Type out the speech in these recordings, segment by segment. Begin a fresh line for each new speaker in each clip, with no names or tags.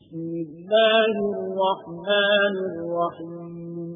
بسم الله الرحمن الرحيم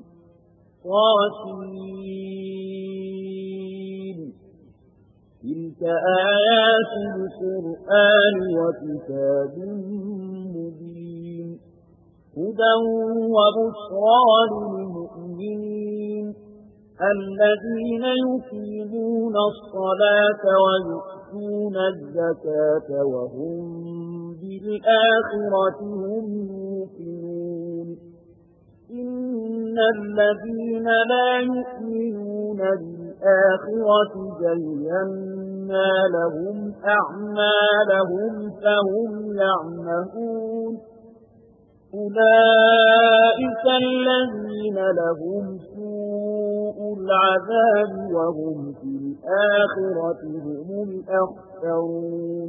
طاسين تلك آيات القرآن وكتاب مبين هدى وبشرى للمؤمنين الذين يقيمون الصلاة ويؤتون الزكاة وهم بالآخرة هم يوقنون إن الذين لا يؤمنون بالآخرة زينا لهم أعمالهم فهم يعمهون أولئك الذين لهم سوء العذاب وهم في الآخرة هم الأخسرون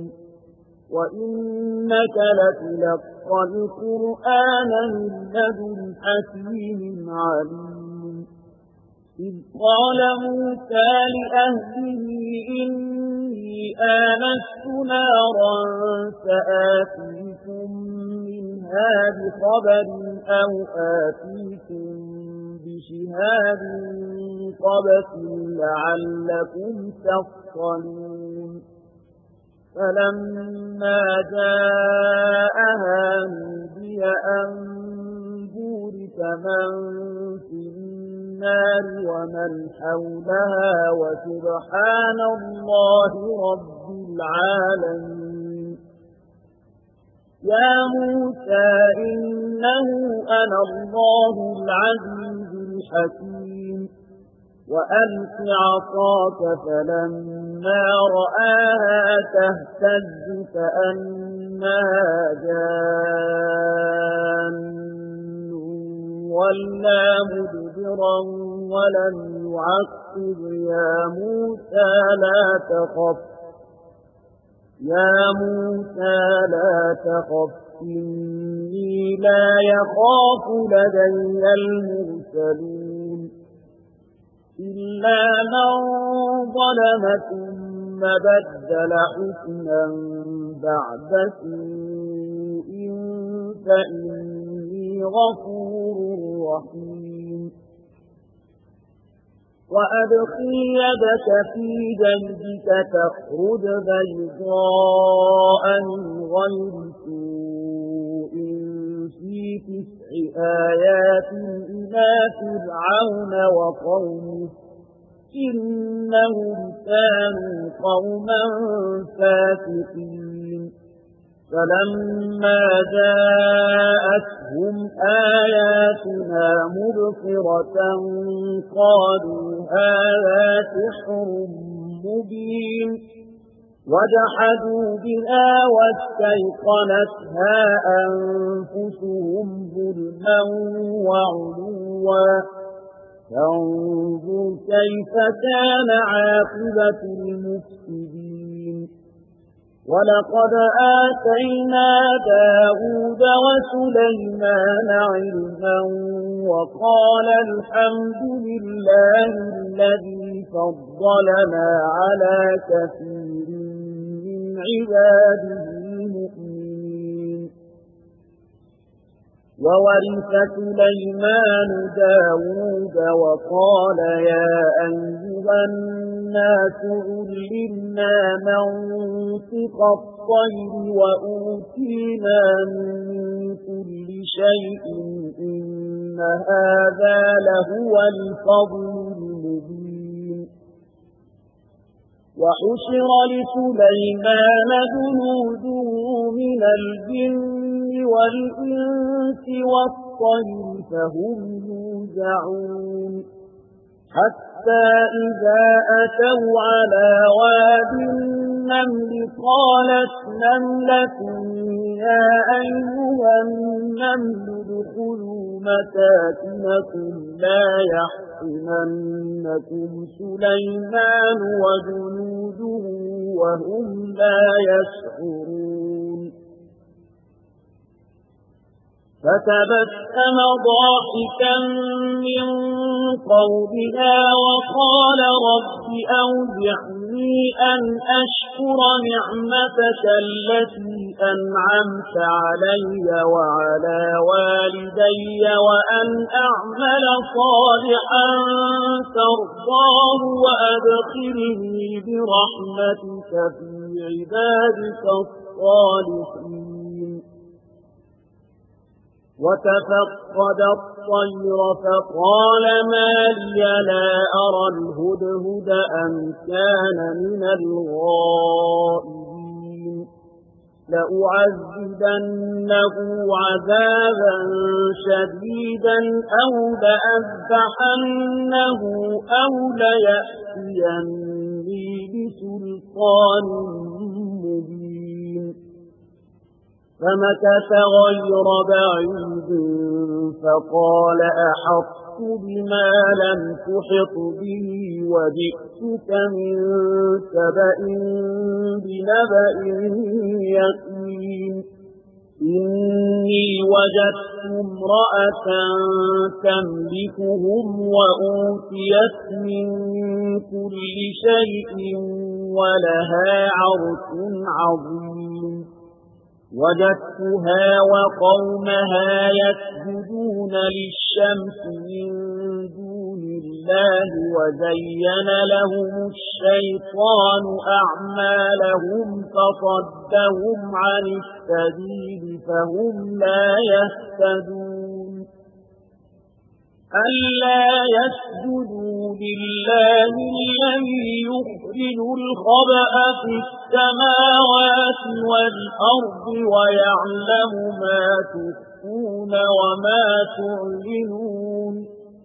وإنك لتلقى القرآن من لدن حكيم عليم إذ قال موسى لأهله إني آنست نارا سآتيكم منها بخبر أو آتيكم بشهاد قبس لعلكم تصطلون فلما جاءها نودي أن بورك من في النار ومن حولها وسبحان الله رب العالمين يا موسى إنه أنا الله العزيز الحكيم وألق عصاك فلما رآها تهتز كأنها جان ولا مدبرا ولم يعقب يا موسى لا تخف إني لا يخاف لدي المرسلون إلا من ظلم ثم بدل حسنا بعد سوء فإني غفور رحيم وأدخل يدك في جيبك تخرج بيضاء من غير سوء في 9 آيات إلى فرعون وقومه إنهم كانوا قوما فاسقين فلما جاءتهم آياتنا مبصرة قالوا هذا سحر مبين وجحدوا بها واستيقنتها أنفسهم ظلما وعلوا فانظر كيف كان عاقبة المفسدين ولقد آتينا داود وسليمان علما وقال الحمد لله الذي فضلنا على كثير من عباده المؤمنين وورث سليمان داود وقال يا أيها الناس علمنا منطق الطير وأوتينا من كل شيء إن هذا لهو الفضل المبين وحشر لسليمان جنوده من الجن والإنس والطير فهم يوزعون حتى إذا أتوا على واد النمل قالت نملة يا أيها النمل ادخلوا مساكنكم لا يحطمنكم سليمان وجنوده وهم لا يشعرون فتبسم ضاحكا من قولها وقال رب أوزعني أن أشكر نعمتك التي أنعمت علي وعلى والدي وأن أعمل صالحا ترضاه وأدخلني برحمتك في عبادك الصالحين. وتفقد الطير فقال ما لي لا أرى الهدهد أم كان من الغائبين لأعذبنه عذابا شديدا أو لأذبحنه أو ليأتيني بسلطان مبين. فمكث غير بعيد فقال أحطت بما لم تحط به وجئتك من سبأ بنبأ يقين. إني وجدت امرأة تملكهم وأوتيت من كل شيء ولها عرش عظيم. وجدتها وقومها يسجدون للشمس من دون الله وزين لهم الشيطان أعمالهم فصدهم عن السبيل فهم لا يهتدون. ألا يسجدوا لله الذي يخرج الخبأ في السماوات والأرض ويعلم ما تخفون وما تعلنون.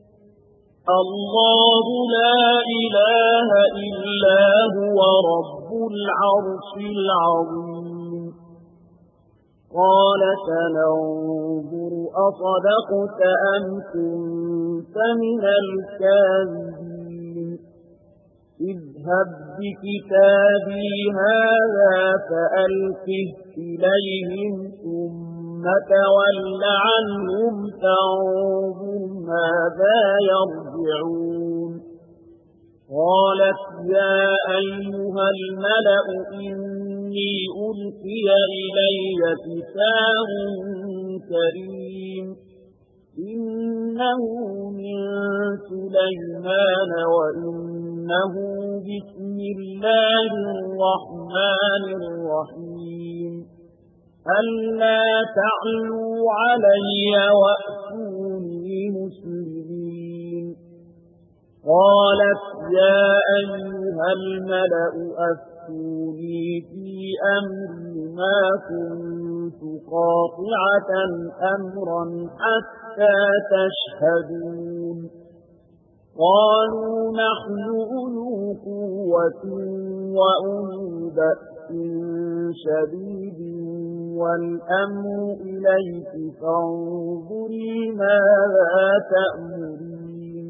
الله لا إله إلا هو رب العرش العظيم. قال سننظر أصدقت أم كنت من الكاذبين. اذهب بكتابي هذا فألقه إليهم ثم تول عنهم فانظر ماذا يرجعون. قالت يا أيها الملأ إني ألقي إلي كتاب كريم إنه من سليمان وإنه بسم الله الرحمن الرحيم. ألا تعلوا علي وأتوني مسلمين. قالت يا أيها الملأ أفتوني في أمري ما كنت قاطعة أمرا حتى تشهدون. قالوا نحن أولو قوة وأولو بأس شديد والأمر إليك فانظري ماذا تأمرين.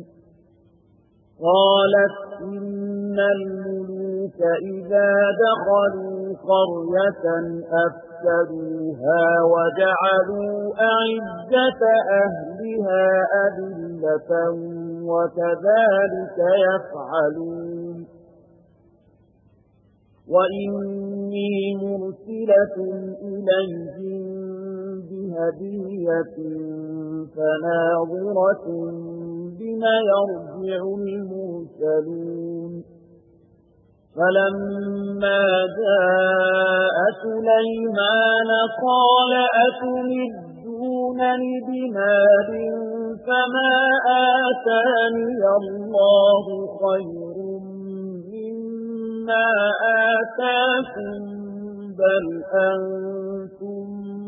قالت إن الملوك إذا دخلوا قرية أفسدوها وجعلوا أعزة أهلها أذلة وكذلك يفعلون. وإني مرسلة إليهم بهدية فناظرة بما يرجع المرسلون. فلما جاء سليمان قال أتمدونني بمال فما آتاني الله خير مما آتاكم بل أنتم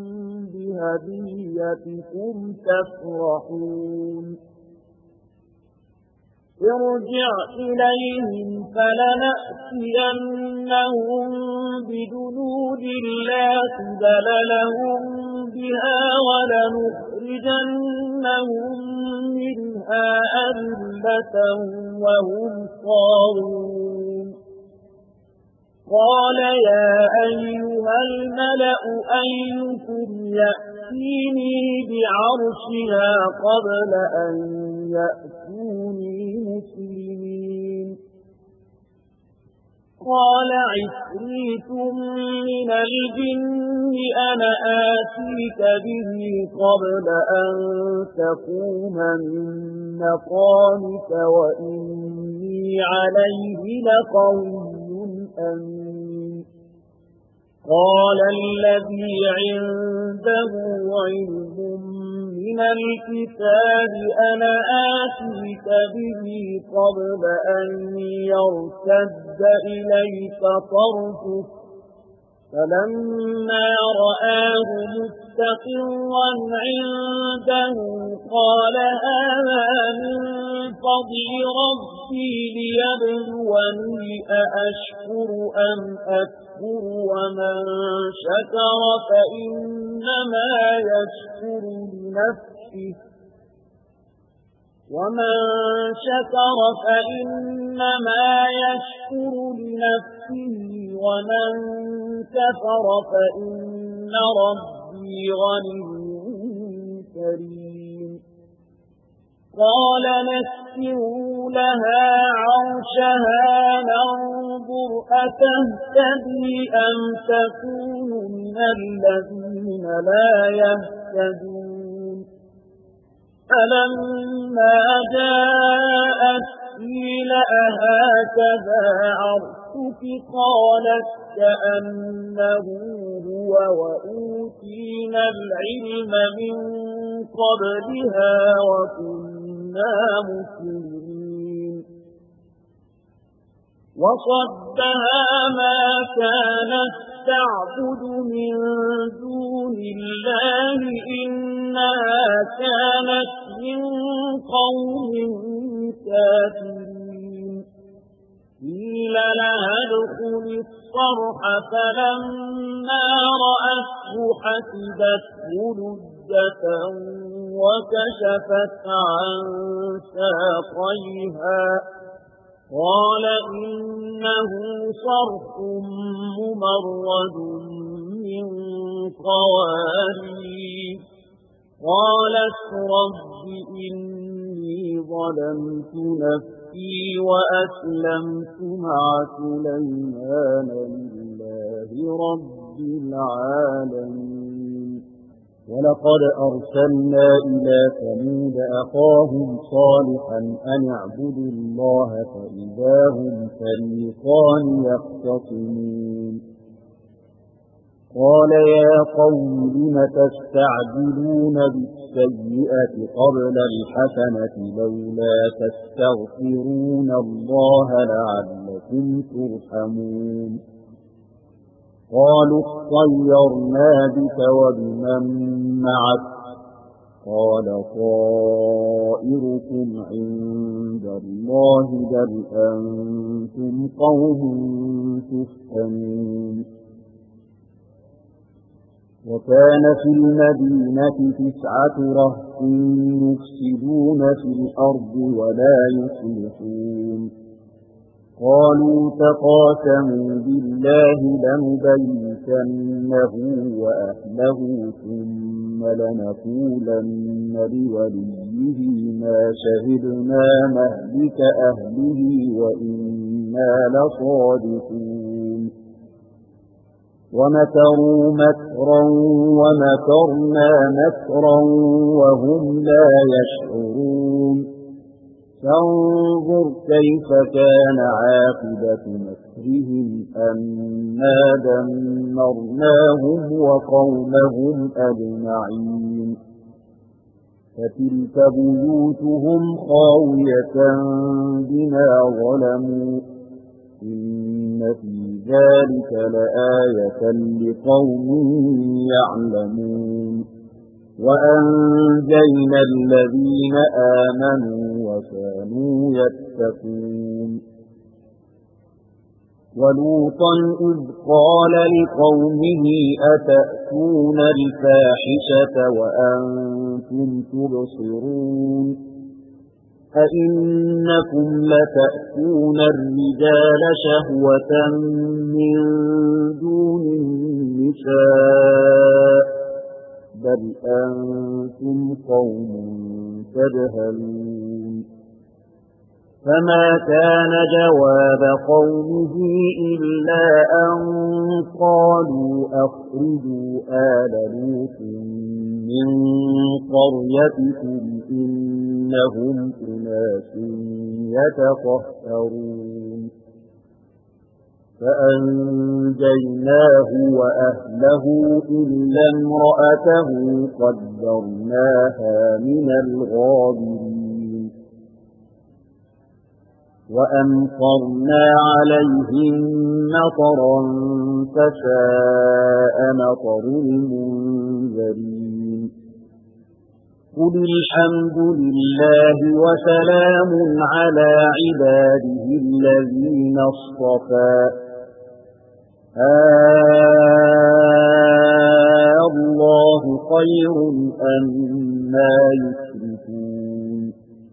بهديتكم تفرحون. ارجع إليهم فلنأتينهم بجنود لا قبل لهم بها ولنخرجنهم منها أذلة وهم صاغرون. قال يا أيها الملأ أيكم يأتي ائتيني بعرشها قبل أن يأتوني مسلمين قال عفريت من الجن أنا آتيك به قبل أن تقوم من مقامك وإني عليه لقوي أمين قال الذي عنده علم من الكتاب أنا آتيك به قبل أن يرتد إليك طرفك فلما رآه مستقرا عنده قال هذا من فضل ربي ليبلوني أأشكر أم أكفر ومن شكر فإنما يشكر لنفسه ومن كفر فإن ربي غني كريم قال نسروا لها عرشها ننظر أتهتدي أم تكون من الذين لا يهتدون فلما جاءت قيل أهكذا عرشك قالت كأنه هو وأوتينا العلم من قبلها وكنا مسلمين وصدها ما كانت تعبد من دون الله إنها كانت من قوم كافرين قيل لها ادخل الصرح فلما رأته حسبته لجة وكشفت عن ساقيها قال إنه صرح ممرد من قوارير قالت رب إني ظلمت نفسي وأسلمت مع سليمان لله رب العالمين ولقد أرسلنا إلى ثمود أخاهم صالحا أن اعبدوا الله فإذا هم فريقان يختصمون قال يا قوم لم تستعجلون بالسيئة قبل الحسنة لولا تستغفرون الله لعلكم ترحمون قالوا اطيرنا بك وبمن معك قال طائركم عند الله بل أنتم قوم تفتنون وكان في المدينة 9 رهط يفسدون في الأرض ولا يصلحون قالوا تقاسموا بالله لنبيتنه وأهله ثم لنقولن لوليه ما شهدنا مهلك أهله وإنا لصادقون ومكروا مكرا ومكرنا مكرا وهم لا يشعرون فانظر كيف كان عاقبة مكرهم أنا دمرناهم وقومهم أجمعين فتلك بيوتهم خاوية بما ظلموا إن في ذلك لآية لقوم يعلمون وأنجينا الذين آمنوا وكانوا يتقون ولوطا إذ قال لقومه أتأتون الفاحشة وأنتم تبصرون أئنكم لتأتون الرجال شهوة من دون النساء بل أنتم قوم تجهلون فما كان جواب قومه إلا أن قالوا أخرجوا آل لوط من قريتكم إنهم أناس يتطهرون فأنجيناه وأهله إلا امرأته قدرناها من الغابرين وأمطرنا عليهم مطرا فساء مطر المنذرين قل الحمد لله وسلام على عباده الذين اصطفى الله خير أما يشركون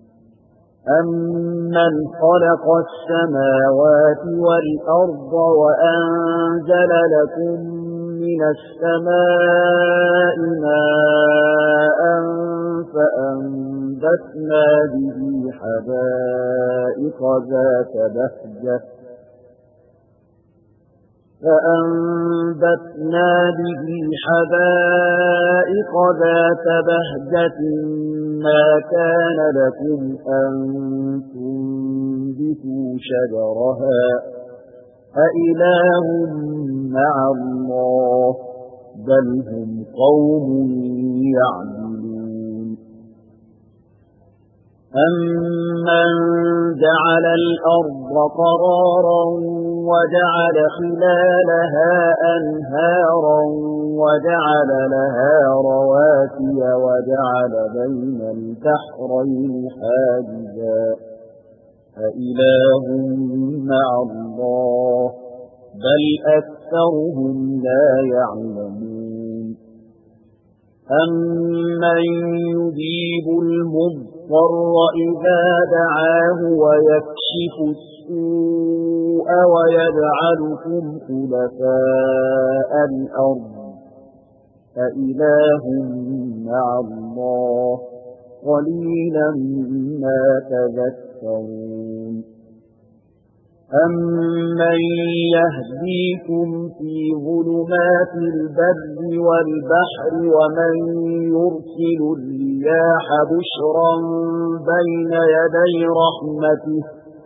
أمن خلق السماوات والأرض وأنزل لكم من السماء ماء فأنبتنا به حدائق ذات بهجة ما كان لكم أن تنبتوا شجرها أإله مع الله بل هم قوم يعدلون أمن جعل الأرض قرارا وجعل خلالها أنهارا وجعل لها رواسي وجعل بين البحرين حاجزا أإله مع الله بل أكثرهم لا يعلمون أمن يجيب المضطر إذا دعاه ويكشف السوء ويجعلكم خلفاء الأرض أإله مع الله قليلا ما تذكرون أمن يهديكم في ظلمات البر والبحر ومن يرسل الرياح بشرا بين يدي رحمته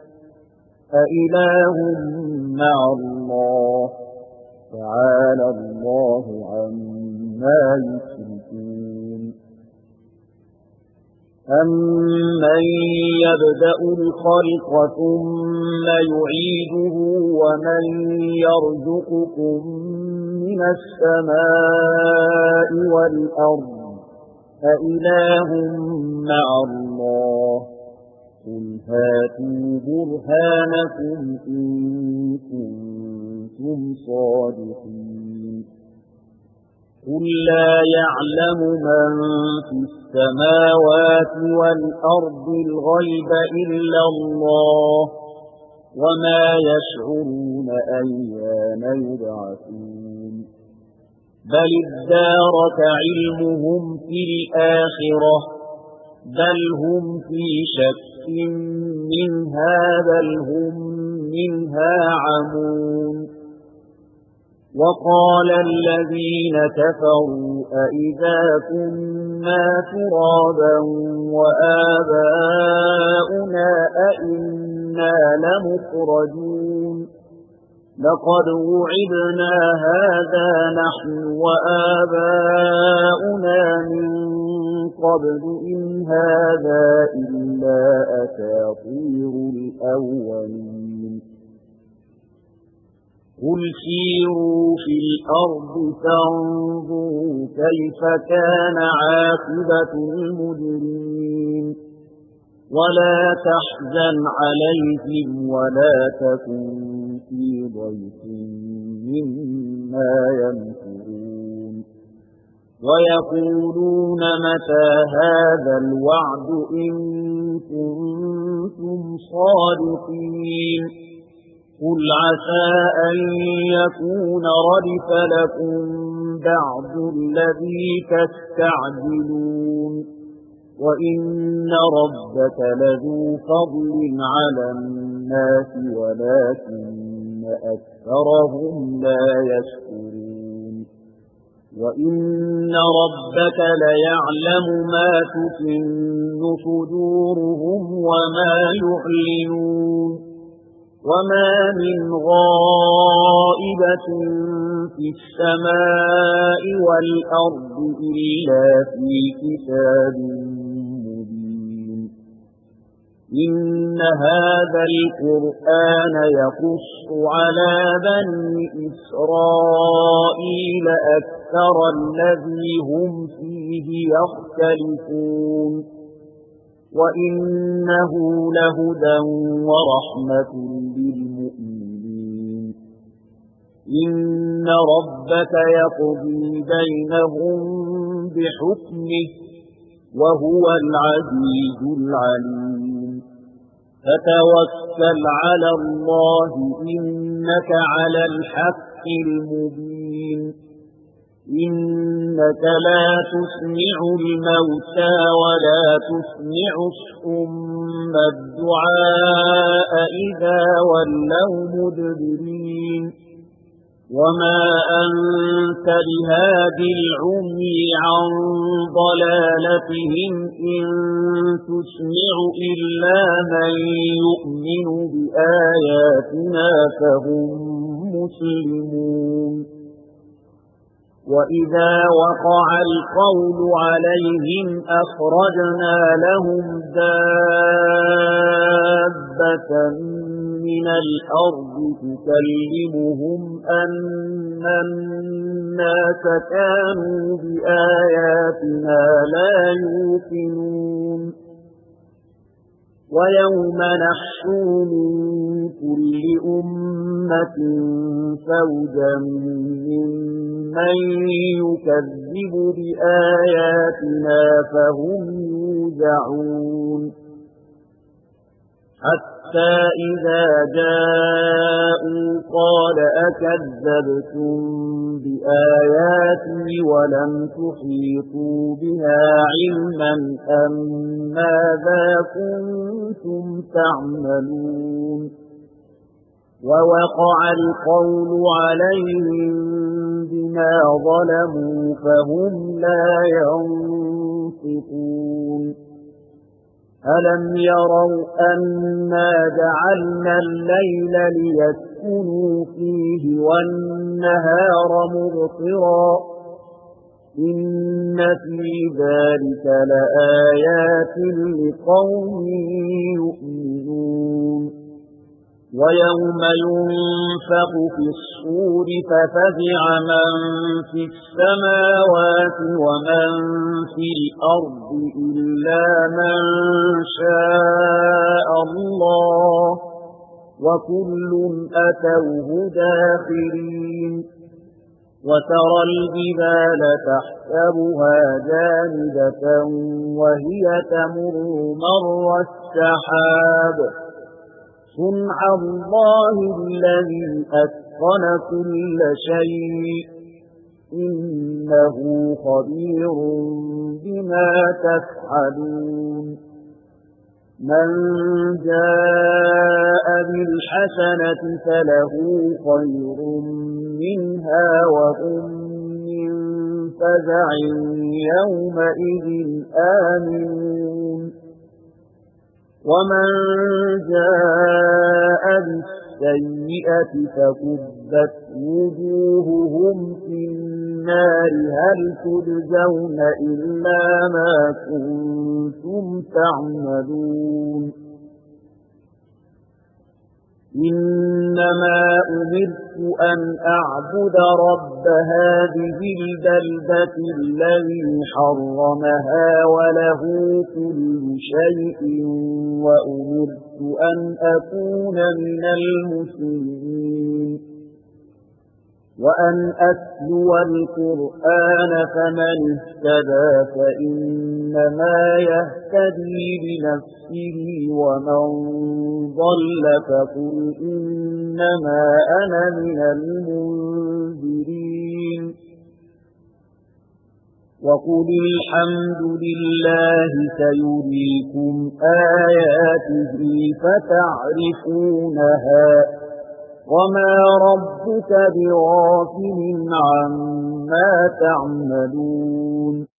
أإله مع الله تعالى الله عما يشركون أمن يبدأ الخلق ثم يعيده ومن يرزقكم من السماء والأرض أإله مع الله قل هاتوا برهانكم إن كنتم صادقين قل لا يعلم من في السماوات والأرض الغيب إلا الله وما يشعرون أيان يبعثون بل ادارك علمهم في الآخرة بل هم في شك منها بل هم منها عمون وقال الذين كفروا أئذا كنا ترابا وآباؤنا أئنا لمخرجون لقد وعدنا هذا نحن وآباؤنا من قبل إن هذا إلا أساطير الأولين قل سيروا في الأرض فانظروا كيف كان عاقبة المجرمين ولا تحزن عليهم ولا تكن في ضيق مما يمكرون ويقولون متى هذا الوعد إن كنتم صادقين قل عسى أن يكون ردف لكم بعض الذي تستعجلون وإن ربك لذو فضل على الناس ولكن أكثرهم لا يشكرون وإن ربك ليعلم ما تكن صدورهم وما يعلنون وما من غائبة في السماء والأرض إلا في كتاب مبين إن هذا القرآن يقص على بني إسرائيل أكثر الذي هم فيه يختلفون وإنه لهدى ورحمة للمؤمنين إن ربك يقضي بينهم بحكمه وهو العزيز العليم فتوكل على الله إنك على الحق المبين إنك لا تسمع الموتى ولا تسمع الصم الدعاء إذا ولوا مدبرين وما أنت بهاد العمي عن ضلالتهم إن تسمع إلا من يؤمن بآياتنا فهم مسلمون وإذا وقع القول عليهم أخرجنا لهم دابة من الأرض تكلمهم أن الناس كانوا بآياتنا لا يوقنون ويوم نحشر من كل أمة فوجا ممن يكذب بآياتنا فهم يوزعون حتى إذا جاءوا قال أكذبتم بآياتي ولم تحيطوا بها علما أم ماذا كنتم تعملون ووقع القول عليهم بما ظلموا فهم لا ينطقون ألم يروا أنا جعلنا الليل ليسكنوا فيه والنهار مبصرا إن في ذلك لآيات لقوم يؤمنون ويوم ينفخ في الصور ففزع من في السماوات ومن في الأرض إلا من شاء الله وكل أتوه داخرين وترى الجبال تحسبها جامدة وهي تمر مر السحاب صنع الله الذي أتقن كل شيء إنه خبير بما تفعلون من جاء بالحسنة فله خير منها وهم من فزع يومئذ آمنون ومن جاء بالسيئة فكبت وجوههم في النار هل تجزون إلا ما كنتم تعملون إنما أمرت أن أعبد رب هذه البلدة الذي حرمها وله كل شيء وأمرت أن أكون من المسلمين وأن أتلو القرآن فمن اهتدى فإنما يهتدي لنفسه ومن ضل فقل إنما أنا من المنذرين وقل الحمد لله سيريكم آياته فتعرفونها وما ربك بغافل عما تعملون